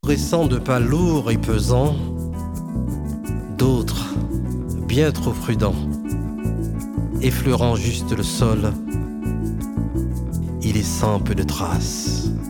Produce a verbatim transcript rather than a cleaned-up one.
Dressant de pas lourds et pesants, d'autres bien trop prudents, effleurant juste le sol, y laissant peu de traces.